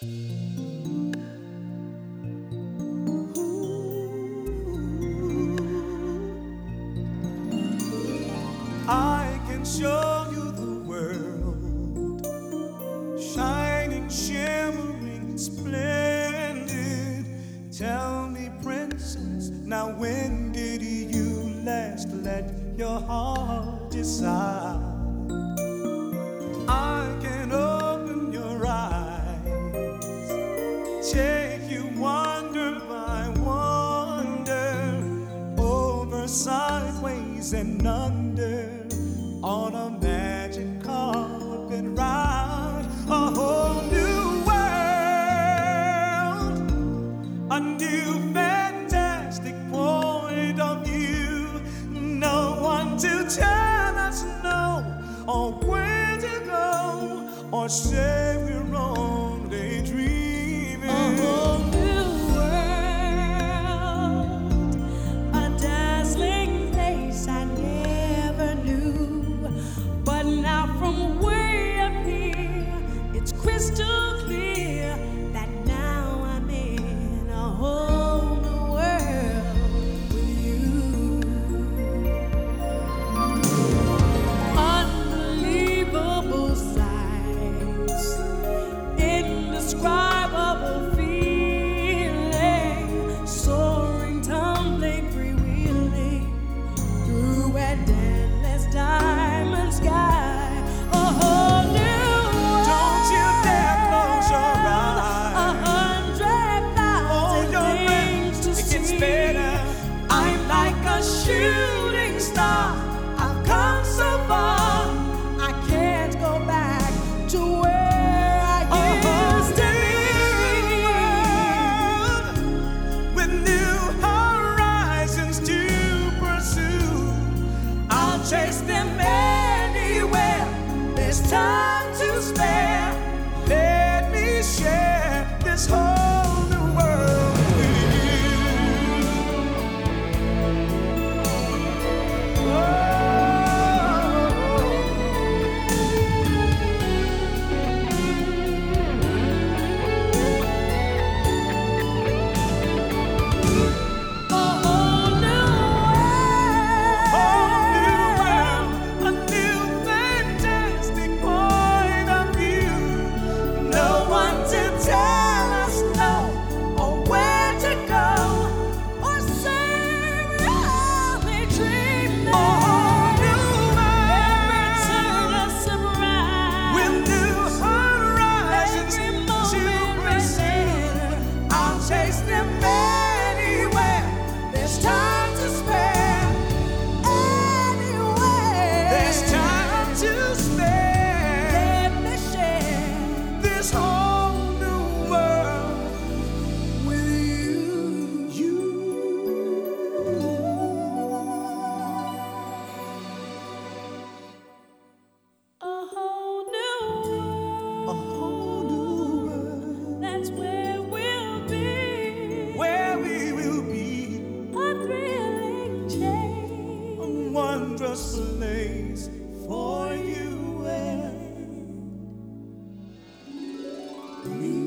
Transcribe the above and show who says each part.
Speaker 1: I can show you the world, shining, shimmering, splendid. Tell me, princess, now when did you last let your heart decide? I can open your eyes, take you wonder by wonder, over, sideways, and under, on a magic carpet ride, a whole new world, a new fantastic point of view. No one to tell us no, or where to go, or say we're only dreaming. A whole new world, a dazzling place I never knew. But now from way up here, it's crystal clear that now I'm in a whole new world with you. Unbelievable sights, indescribable feeling, soaring, tumbling, freewheeling through an endless diamond sky. A whole new world. Don't you dare close your eyes. 100,000 things to see. It gets better. I'm like a shooting star. I've come so far. I can't go back to where I used to be. With new horizons to pursue, I'll chase them anywhere. There's time to spare. Let me share this whole new world with you. A whole new world, a new fantastic point of view. No one to tell us no, or where to go, or say we're only dreaming. A whole new world, every turn a surprise, with new horizons to pursue. I'll chase them anywhere. There's time to spare. Anywhere. There's time to spare. Let me share this whole new world with you. A whole new world. A whole new world. That's where we'll be. Where we will be. A thrilling change. A wondrous place for you and me.